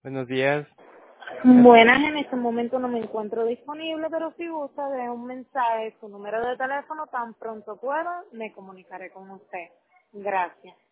Buenos días. Buenas, en este momento no me encuentro disponible, pero si gusta, deje un mensaje, su número de teléfono, tan pronto pueda, me comunicaré con usted. Gracias.